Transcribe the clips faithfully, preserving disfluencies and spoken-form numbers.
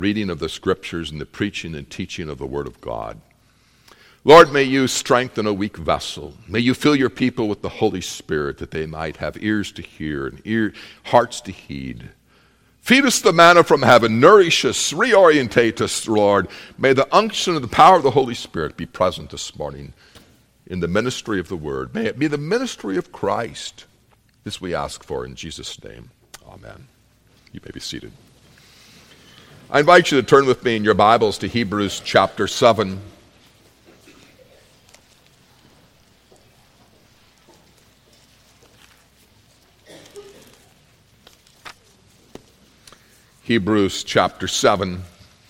reading of the Scriptures and the preaching and teaching of the Word of God. Lord, may you strengthen a weak vessel. May you fill your people with the Holy Spirit that they might have ears to hear and ear, hearts to heed. Feed us the manna from heaven. Nourish us. Reorientate us, Lord. May the unction and the power of the Holy Spirit be present this morning in the ministry of the Word. May it be the ministry of Christ. This we ask for in Jesus' name. Amen. You may be seated. I invite you to turn with me in your Bibles to Hebrews chapter seven. Hebrews chapter seven.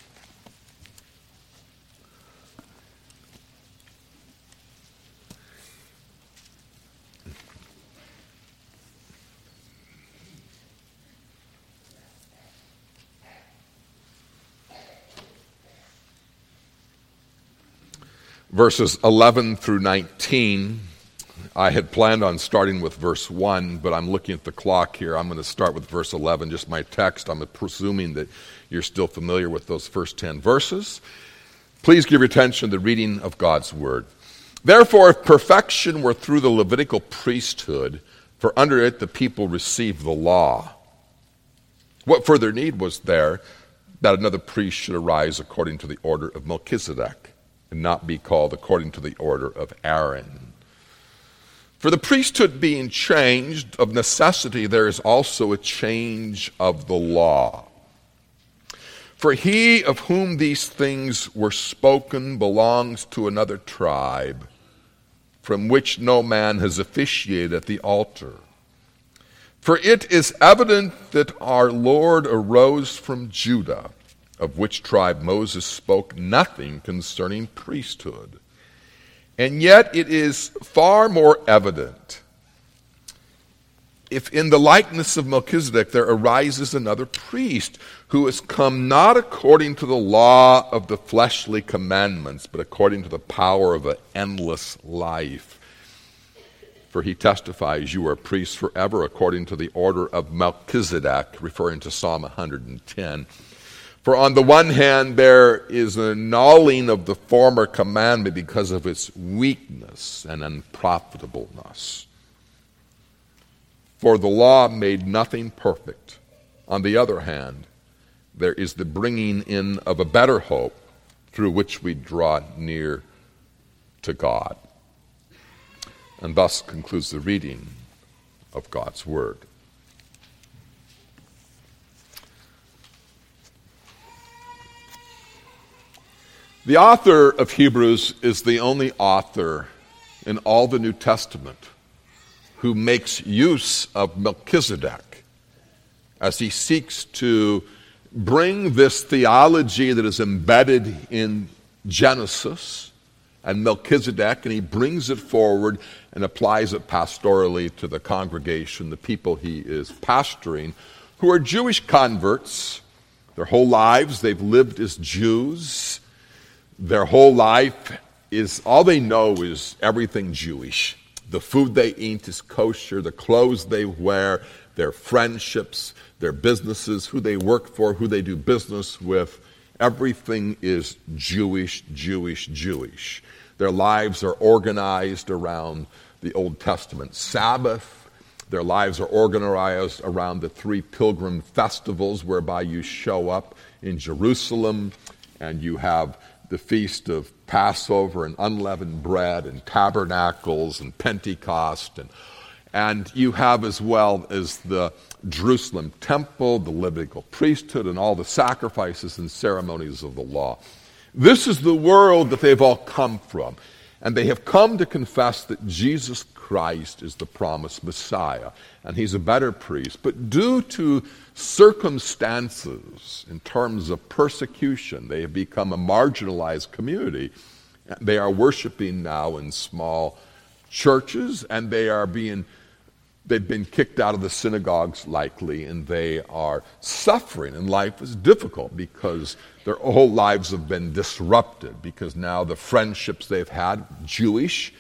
Verses eleven through nineteen. I had planned on starting with verse one, but I'm looking at the clock here. I'm going to start with verse eleven, just my text. I'm presuming that you're still familiar with those first ten verses. Please give your attention to the reading of God's Word. Therefore, if perfection were through the Levitical priesthood, for under it the people received the law, what further need was there that another priest should arise according to the order of Melchizedek, and not be called according to the order of Aaron? For the priesthood being changed, of necessity there is also a change of the law. For he of whom these things were spoken belongs to another tribe, from which no man has officiated at the altar. For it is evident that our Lord arose from Judah, of which tribe Moses spoke nothing concerning priesthood. And yet it is far more evident if in the likeness of Melchizedek there arises another priest who has come not according to the law of the fleshly commandments, but according to the power of an endless life. For he testifies, you are priests forever according to the order of Melchizedek, referring to Psalm one hundred ten. For on the one hand, there is an annulling of the former commandment because of its weakness and unprofitableness. For the law made nothing perfect. On the other hand, there is the bringing in of a better hope through which we draw near to God. And thus concludes the reading of God's Word. The author of Hebrews is the only author in all the New Testament who makes use of Melchizedek as he seeks to bring this theology that is embedded in Genesis and Melchizedek, and he brings it forward and applies it pastorally to the congregation, the people he is pastoring, who are Jewish converts. Their whole lives they've lived as Jews. Their whole life is, all they know is everything Jewish. The food they eat is kosher, the clothes they wear, their friendships, their businesses, who they work for, who they do business with, everything is Jewish, Jewish, Jewish. Their lives are organized around the Old Testament Sabbath. Their lives are organized around the three pilgrim festivals whereby you show up in Jerusalem and you have the feast of Passover and unleavened bread and tabernacles and Pentecost. And, and you have as well as the Jerusalem temple, the Levitical priesthood, and all the sacrifices and ceremonies of the law. This is the world that they've all come from. And they have come to confess that Jesus Christ is the promised Messiah, and he's a better priest. But due to circumstances in terms of persecution, they have become a marginalized community. They are worshiping now in small churches, and they are being they've been kicked out of the synagogues likely, and they are suffering, and life is difficult because their whole lives have been disrupted, because now the friendships they've had, Jewish,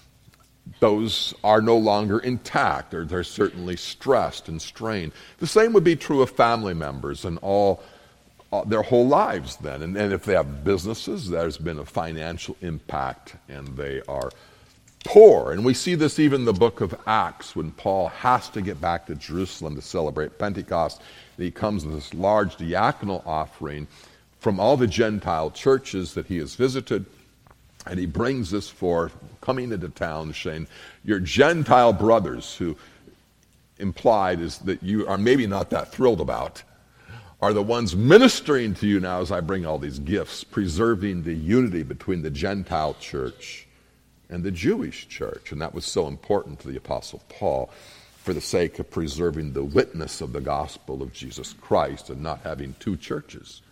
those are no longer intact, or they're certainly stressed and strained. The same would be true of family members and all uh, their whole lives then. And, and if they have businesses, there's been a financial impact, and they are poor. And we see this even in the book of Acts, when Paul has to get back to Jerusalem to celebrate Pentecost. And he comes with this large diaconal offering from all the Gentile churches that he has visited. And he brings this forth, coming into town, saying, your Gentile brothers, who implied is that you are maybe not that thrilled about, are the ones ministering to you now as I bring all these gifts, preserving the unity between the Gentile church and the Jewish church. And that was so important to the Apostle Paul for the sake of preserving the witness of the gospel of Jesus Christ and not having two churches.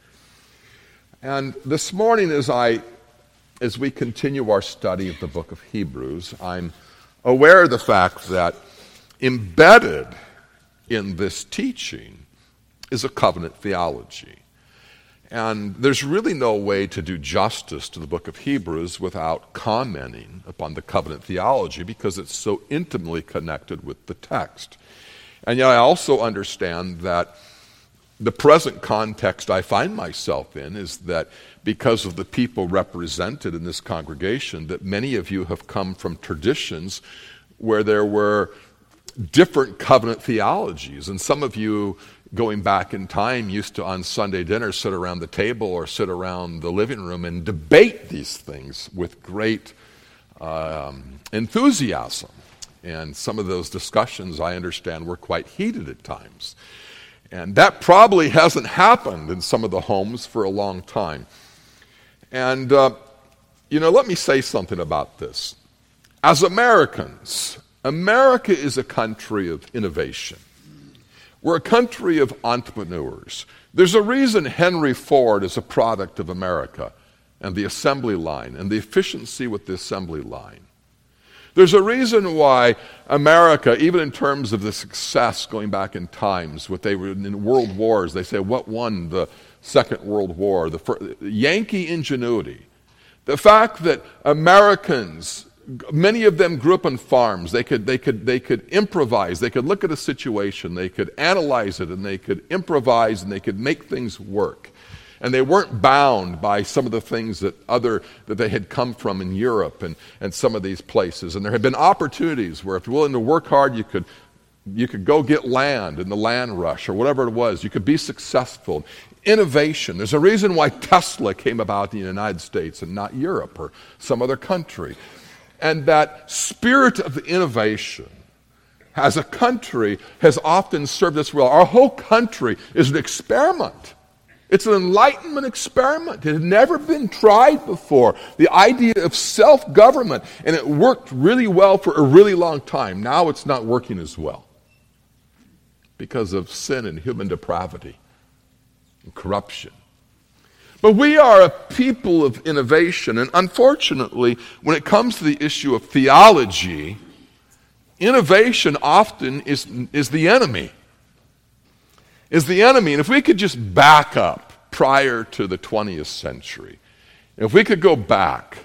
And this morning, as I as we continue our study of the book of Hebrews, I'm aware of the fact that embedded in this teaching is a covenant theology. And there's really no way to do justice to the book of Hebrews without commenting upon the covenant theology, because it's so intimately connected with the text. And yet I also understand that the present context I find myself in is that because of the people represented in this congregation, that many of you have come from traditions where there were different covenant theologies. And some of you, going back in time, used to on Sunday dinner sit around the table or sit around the living room and debate these things with great um, enthusiasm. And some of those discussions, I understand, were quite heated at times. And that probably hasn't happened in some of the homes for a long time. And, uh, you know, let me say something about this. As Americans, America is a country of innovation. We're a country of entrepreneurs. There's a reason Henry Ford is a product of America and the assembly line and the efficiency with the assembly line. There's a reason why America, even in terms of the success going back in times, what they were in world wars, they say, what won the Second World War? The first, Yankee ingenuity. The fact that Americans, many of them grew up on farms. They could, they could, they could improvise. They could look at a situation. They could analyze it, and they could improvise, and they could make things work. And they weren't bound by some of the things that other that they had come from in Europe and, and some of these places. And there had been opportunities where if you're willing to work hard, you could you could go get land in the land rush or whatever it was. You could be successful. Innovation. There's a reason why Tesla came about in the United States and not Europe or some other country. And that spirit of innovation as a country has often served us well. Our whole country is an experiment. It's an enlightenment experiment. It had never been tried before. The idea of self-government, and it worked really well for a really long time. Now it's not working as well because of sin and human depravity and corruption. But we are a people of innovation, and unfortunately, when it comes to the issue of theology, innovation often is, is the enemy. Is the enemy. And if we could just back up prior to the twentieth century, if we could go back,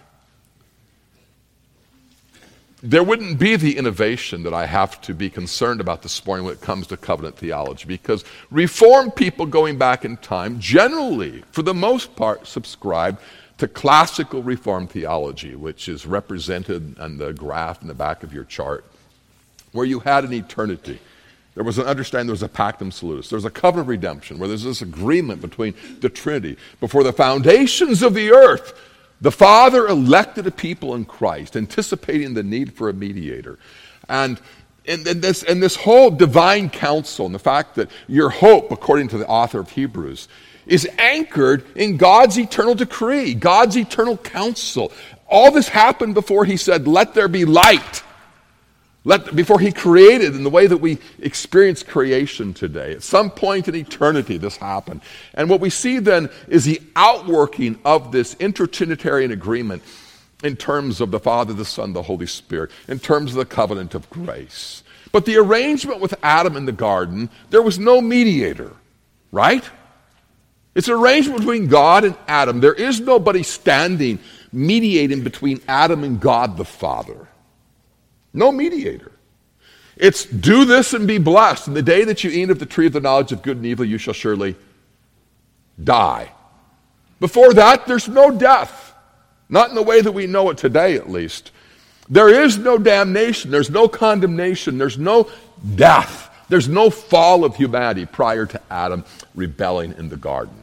there wouldn't be the innovation that I have to be concerned about this morning when it comes to covenant theology, because Reformed people going back in time generally, for the most part, subscribe to classical Reformed theology, which is represented on the graph in the back of your chart, where you had an eternity. There was an understanding, there was a pactum salutis. There was a covenant of redemption where there's this agreement between the Trinity. Before the foundations of the earth, the Father elected a people in Christ, anticipating the need for a mediator. And, and, and, this, and this whole divine counsel and the fact that your hope, according to the author of Hebrews, is anchored in God's eternal decree, God's eternal counsel. All this happened before he said, let there be light. Let, before he created in the way that we experience creation today. At some point in eternity, this happened. And what we see then is the outworking of this intertrinitarian agreement in terms of the Father, the Son, the Holy Spirit, in terms of the covenant of grace. But the arrangement with Adam in the garden, there was no mediator, right? It's an arrangement between God and Adam. There is nobody standing, mediating between Adam and God the Father. No mediator. It's do this and be blessed. And the day that you eat of the tree of the knowledge of good and evil, you shall surely die. Before that, there's no death. Not in the way that we know it today, at least. There is no damnation. There's no condemnation. There's no death. There's no fall of humanity prior to Adam rebelling in the garden.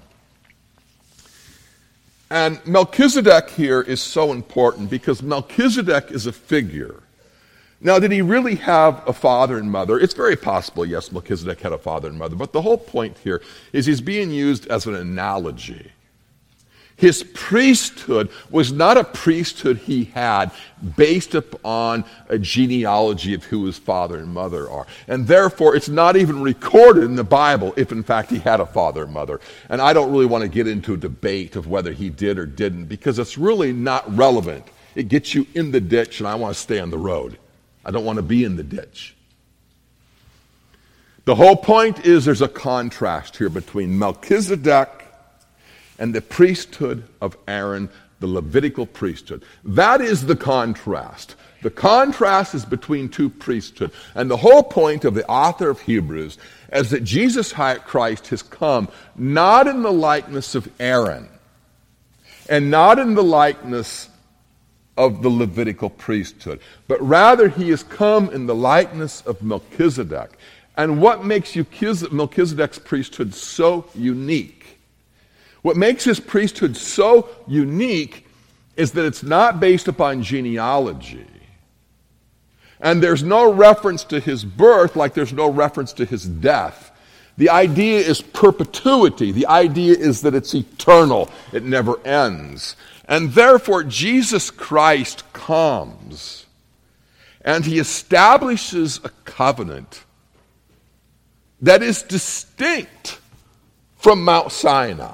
And Melchizedek here is so important because Melchizedek is a figure. Now, did he really have a father and mother? It's very possible, yes, Melchizedek had a father and mother. But the whole point here is he's being used as an analogy. His priesthood was not a priesthood he had based upon a genealogy of who his father and mother are. And therefore, it's not even recorded in the Bible if, in fact, he had a father and mother. And I don't really want to get into a debate of whether he did or didn't, because it's really not relevant. It gets you in the ditch, and I want to stay on the road. I don't want to be in the ditch. The whole point is there's a contrast here between Melchizedek and the priesthood of Aaron, the Levitical priesthood. That is the contrast. The contrast is between two priesthoods. And the whole point of the author of Hebrews is that Jesus Christ has come not in the likeness of Aaron and not in the likeness of the Levitical priesthood, but rather he has come in the likeness of Melchizedek. And what makes Melchizedek's priesthood so unique? What makes his priesthood so unique is that it's not based upon genealogy. And there's no reference to his birth like there's no reference to his death. The idea is perpetuity. The idea is that it's eternal. It never ends. And therefore, Jesus Christ comes and he establishes a covenant that is distinct from Mount Sinai.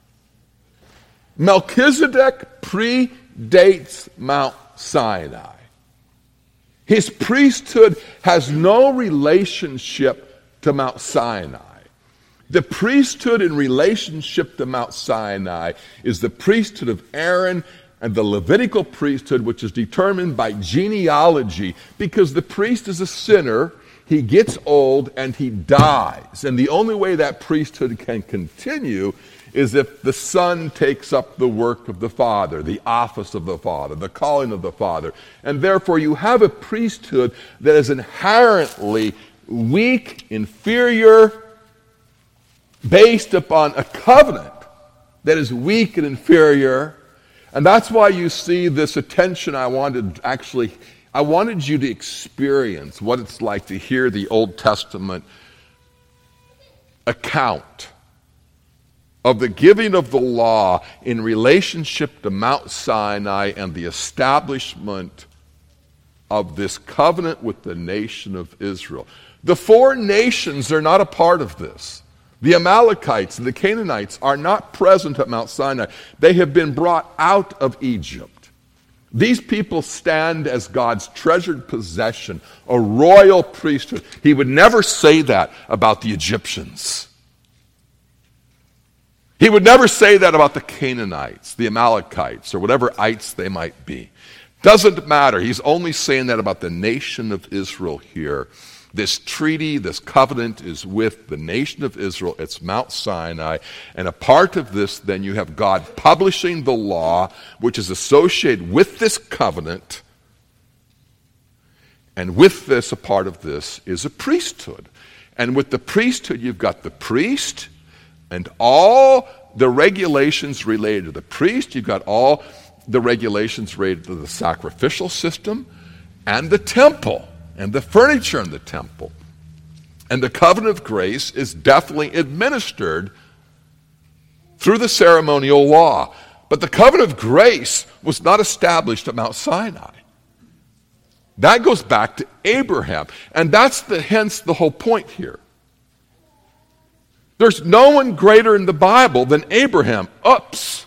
Melchizedek predates Mount Sinai. His priesthood has no relationship to Mount Sinai. The priesthood in relationship to Mount Sinai is the priesthood of Aaron and the Levitical priesthood, which is determined by genealogy, because the priest is a sinner, he gets old, and he dies. And the only way that priesthood can continue is if the Son takes up the work of the Father, the office of the Father, the calling of the Father. And therefore you have a priesthood that is inherently weak, inferior, based upon a covenant that is weak and inferior. And that's why you see this attention. I wanted actually, I wanted you to experience what it's like to hear the Old Testament account of the giving of the law in relationship to Mount Sinai and the establishment of this covenant with the nation of Israel. The foreign nations are not a part of this. The Amalekites and the Canaanites are not present at Mount Sinai. They have been brought out of Egypt. These people stand as God's treasured possession, a royal priesthood. He would never say that about the Egyptians. He would never say that about the Canaanites, the Amalekites, or whatever ites they might be. Doesn't matter. He's only saying that about the nation of Israel here. This treaty, this covenant is with the nation of Israel. It's Mount Sinai. And a part of this, then you have God publishing the law, which is associated with this covenant. And with this, a part of this is a priesthood. And with the priesthood, you've got the priest and all the regulations related to the priest. You've got all the regulations related to the sacrificial system and the temple and the furniture in the temple. And the covenant of grace is definitely administered through the ceremonial law. But the covenant of grace was not established at Mount Sinai. That goes back to Abraham. And that's the hence the whole point here. There's no one greater in the Bible than Abraham. Oops.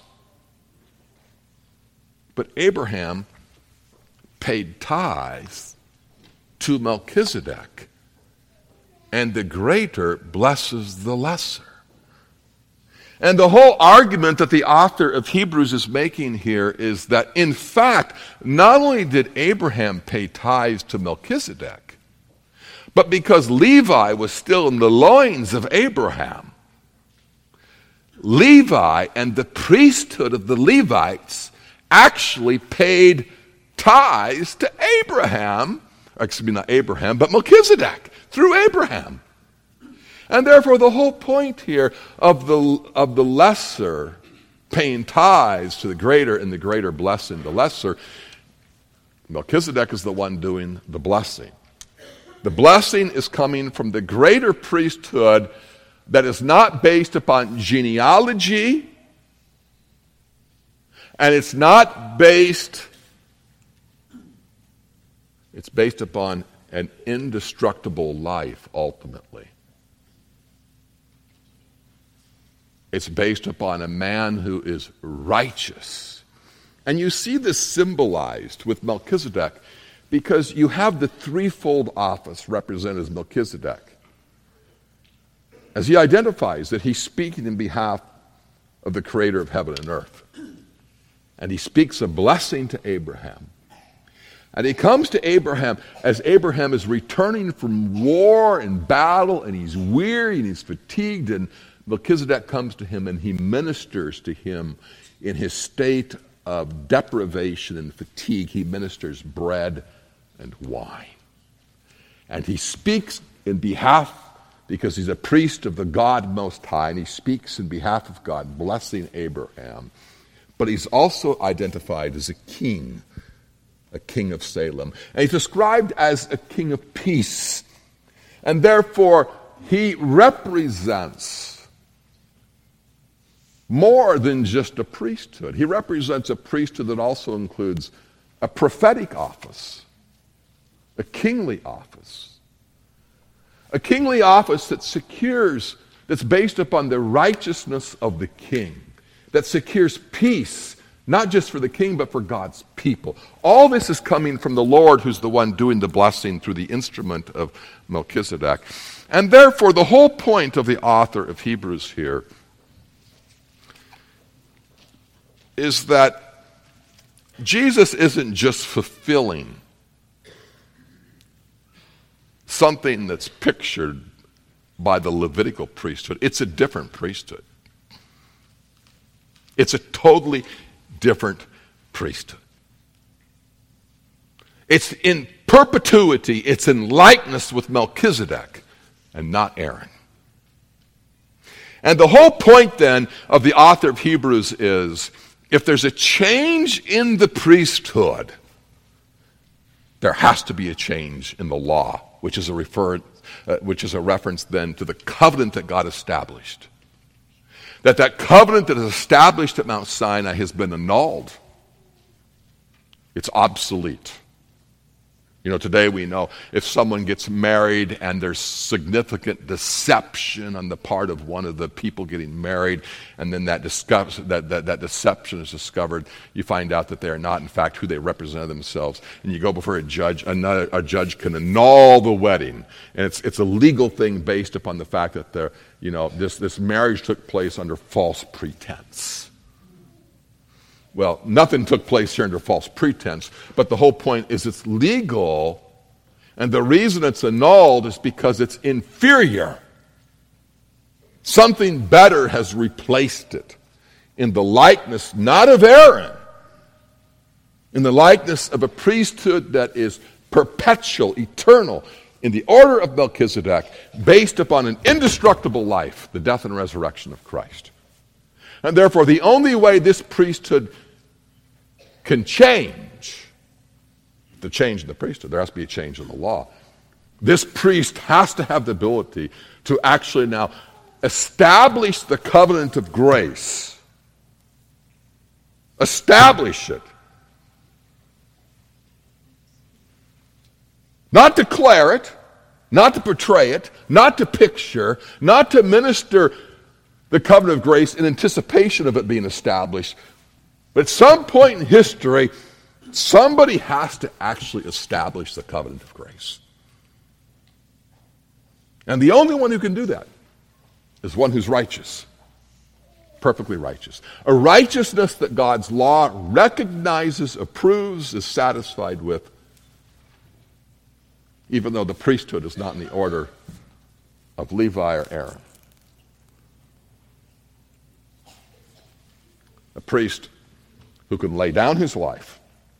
But Abraham paid tithes to Melchizedek, and the greater blesses the lesser. And the whole argument that the author of Hebrews is making here is that, in fact, not only did Abraham pay tithes to Melchizedek, but because Levi was still in the loins of Abraham, Levi and the priesthood of the Levites actually paid tithes to Abraham, excuse me, not Abraham, but Melchizedek, through Abraham. And therefore the whole point here of the, of the lesser paying tithes to the greater and the greater blessing the lesser, Melchizedek is the one doing the blessing. The blessing is coming from the greater priesthood that is not based upon genealogy, and it's not based, it's based upon an indestructible life ultimately. It's based upon a man who is righteous. And you see this symbolized with Melchizedek because you have the threefold office represented as Melchizedek. As he identifies that he's speaking in behalf of the creator of heaven and earth. And he speaks a blessing to Abraham. And he comes to Abraham as Abraham is returning from war and battle, and he's weary and he's fatigued, and Melchizedek comes to him and he ministers to him in his state of deprivation and fatigue. He ministers bread and wine. And he speaks in behalf, because he's a priest of the God Most High, and he speaks in behalf of God, blessing Abraham. But he's also identified as a king, a king of Salem. And he's described as a king of peace. And therefore, he represents more than just a priesthood. He represents a priesthood that also includes a prophetic office, a kingly office. A kingly office that secures, that's based upon the righteousness of the king, that secures peace, not just for the king, but for God's people. All this is coming from the Lord, who's the one doing the blessing through the instrument of Melchizedek. And therefore, the whole point of the author of Hebrews here is that Jesus isn't just fulfilling something that's pictured by the Levitical priesthood. It's a different priesthood. It's a totally different priesthood. It's in perpetuity, it's in likeness with Melchizedek and not Aaron. And the whole point then of the author of Hebrews is, if there's a change in the priesthood, there has to be a change in the law, which is a refer, uh, which is a reference then to the covenant that God established. That that covenant that is established at Mount Sinai has been annulled. It's obsolete. You know, today we know if someone gets married and there's significant deception on the part of one of the people getting married, and then that, discuss, that, that, that deception is discovered, you find out that they are not, in fact, who they represent themselves. And you go before a judge, another, a judge can annul the wedding. And it's, it's a legal thing based upon the fact that the, you know, this, this marriage took place under false pretense. Well, nothing took place here under false pretense, but the whole point is it's legal, and the reason it's annulled is because it's inferior. Something better has replaced it in the likeness, not of Aaron, in the likeness of a priesthood that is perpetual, eternal, in the order of Melchizedek, based upon an indestructible life, the death and resurrection of Christ. And therefore, the only way this priesthood can change, the change in the priesthood, there has to be a change in the law. This priest has to have the ability to actually now establish the covenant of grace. Establish it. Not declare it, not to portray it, not to picture, not to minister the covenant of grace in anticipation of it being established. But at some point in history, somebody has to actually establish the covenant of grace. And the only one who can do that is one who's righteous, perfectly righteous. A righteousness that God's law recognizes, approves, is satisfied with, even though the priesthood is not in the order of Levi or Aaron. A priest who can lay down his life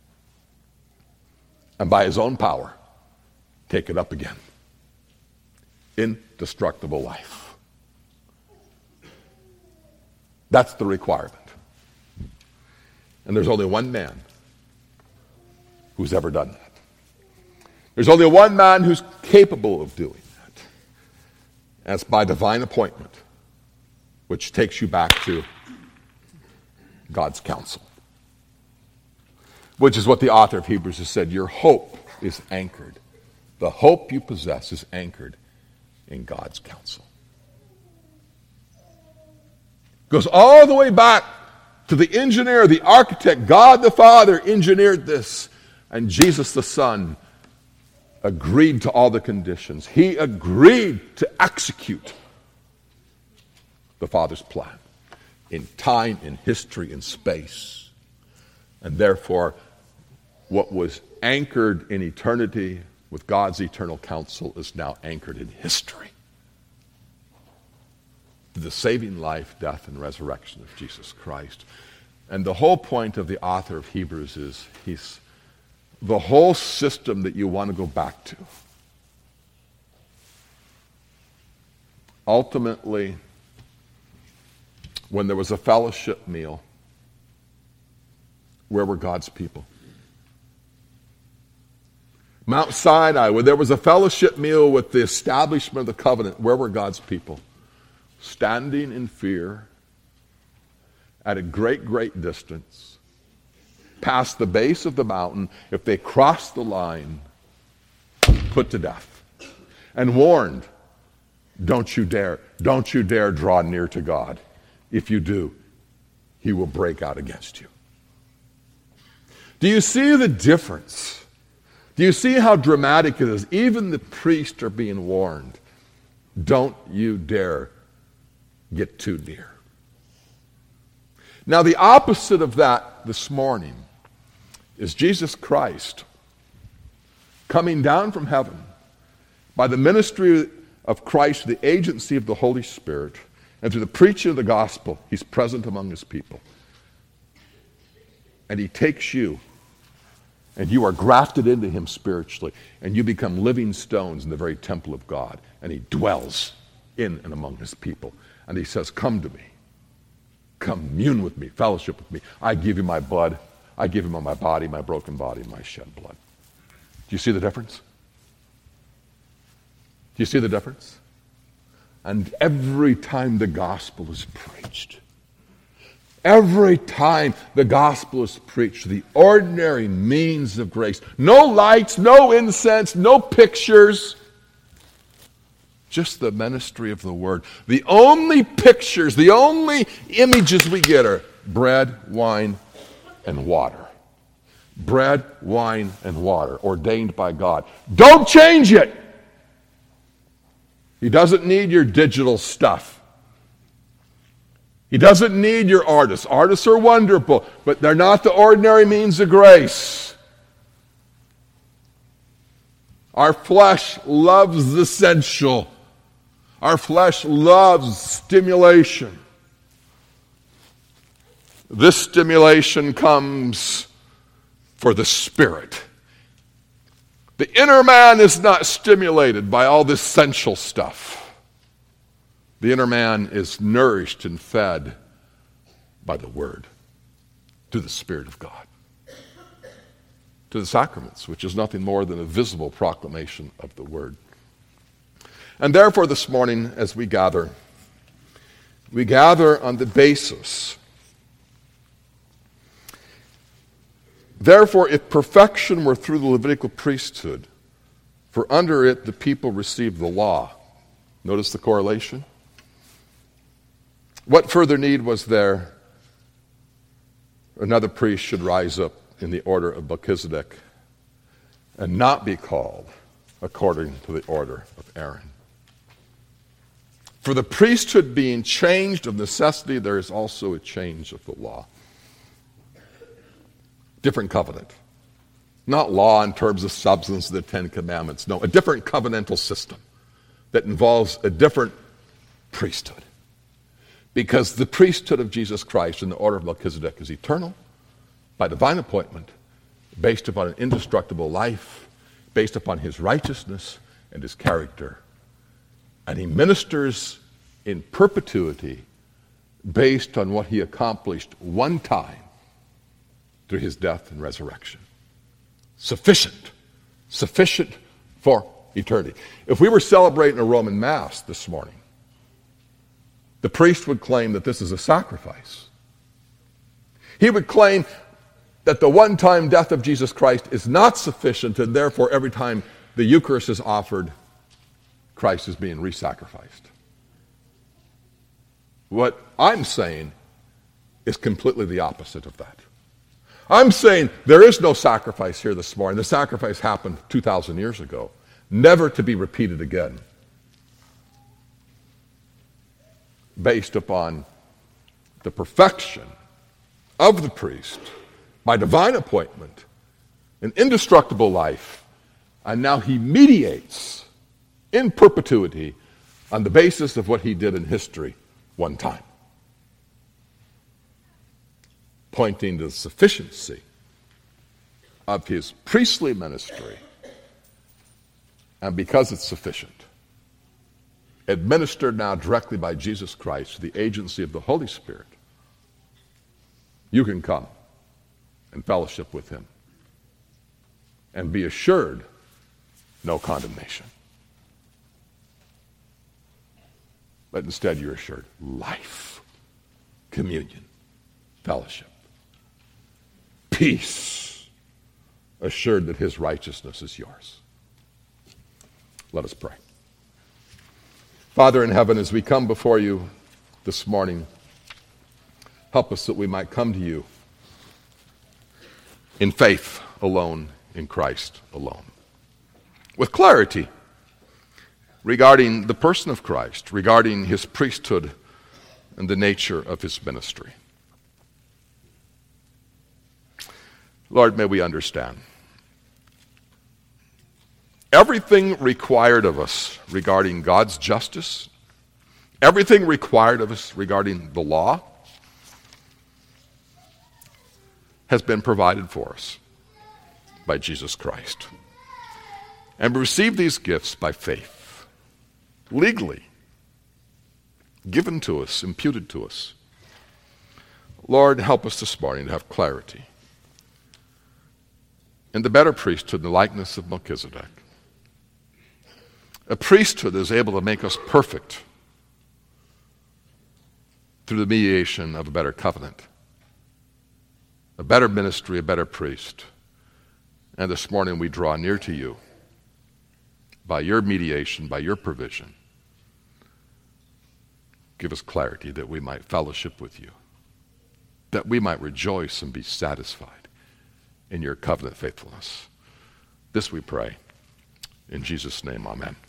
and by his own power take it up again. Indestructible life. That's the requirement. And there's only one man who's ever done that. There's only one man who's capable of doing that. And it's by divine appointment, which takes you back to God's counsel. Which is what the author of Hebrews has said. Your hope is anchored. The hope you possess is anchored in God's counsel. Goes all the way back to the engineer, the architect. God the Father engineered this. And Jesus the Son agreed to all the conditions. He agreed to execute the Father's plan in time, in history, in space. And therefore, what was anchored in eternity with God's eternal counsel is now anchored in history. The saving life, death, and resurrection of Jesus Christ. And the whole point of the author of Hebrews is he's the whole system that you want to go back to. Ultimately, when there was a fellowship meal, where were God's people? Mount Sinai, where there was a fellowship meal with the establishment of the covenant, where were God's people? Standing in fear at a great, great distance, past the base of the mountain. If they crossed the line, put to death. And warned, don't you dare, don't you dare draw near to God. If you do, he will break out against you. Do you see the difference? Do you see how dramatic it is? Even the priests are being warned. Don't you dare get too near. Now, the opposite of that this morning is Jesus Christ coming down from heaven by the ministry of Christ, the agency of the Holy Spirit, and through the preaching of the gospel. He's present among his people. And he takes you, and you are grafted into him spiritually, and you become living stones in the very temple of God, and he dwells in and among his people. And he says, come to me. Commune with me, fellowship with me. I give you my blood. I give him my body, my broken body, my shed blood. Do you see the difference? Do you see the difference? And every time the gospel is preached, every time the gospel is preached, the ordinary means of grace, no lights, no incense, no pictures, just the ministry of the word. The only pictures, the only images we get are bread, wine, and water. Bread, wine, and water, ordained by God. Don't change it! He doesn't need your digital stuff. He doesn't need your artists. Artists are wonderful, but they're not the ordinary means of grace. Our flesh loves the sensual. Our flesh loves stimulation. This stimulation comes for the Spirit. The inner man is not stimulated by all this sensual stuff. The inner man is nourished and fed by the Word, to the Spirit of God, to the sacraments, which is nothing more than a visible proclamation of the Word. And therefore this morning, as we gather, we gather on the basis. Therefore, if perfection were through the Levitical priesthood, for under it the people received the law. Notice the correlation. What further need was there? Another priest should rise up in the order of Melchizedek and not be called according to the order of Aaron. For the priesthood being changed of necessity, there is also a change of the law. Different covenant. Not law in terms of substance of the Ten Commandments. No, a different covenantal system that involves a different priesthood. Because the priesthood of Jesus Christ in the order of Melchizedek is eternal, by divine appointment, based upon an indestructible life, based upon his righteousness and his character. And he ministers in perpetuity based on what he accomplished one time through his death and resurrection. Sufficient. Sufficient for eternity. If we were celebrating a Roman Mass this morning, the priest would claim that this is a sacrifice. He would claim that the one-time death of Jesus Christ is not sufficient, and therefore every time the Eucharist is offered, Christ is being re-sacrificed. What I'm saying is completely the opposite of that. I'm saying there is no sacrifice here this morning. The sacrifice happened two thousand years ago, never to be repeated again, based upon the perfection of the priest by divine appointment, an indestructible life, and now he mediates in perpetuity on the basis of what he did in history one time, pointing to the sufficiency of his priestly ministry, and because it's sufficient, administered now directly by Jesus Christ, the agency of the Holy Spirit, you can come and fellowship with him and be assured no condemnation. But instead you're assured life, communion, fellowship, peace, assured that his righteousness is yours. Let us pray. Father in heaven, as we come before you this morning, help us that we might come to you in faith alone, in Christ alone, with clarity regarding the person of Christ, regarding his priesthood and the nature of his ministry. Lord, may we understand everything required of us regarding God's justice, everything required of us regarding the law, has been provided for us by Jesus Christ. And we receive these gifts by faith, legally given to us, imputed to us. Lord, help us this morning to have clarity in the better priesthood, in the likeness of Melchizedek. A priesthood that is able to make us perfect through the mediation of a better covenant, a better ministry, a better priest. And this morning we draw near to you by your mediation, by your provision. Give us clarity that we might fellowship with you, that we might rejoice and be satisfied in your covenant faithfulness. This we pray. In Jesus' name, amen.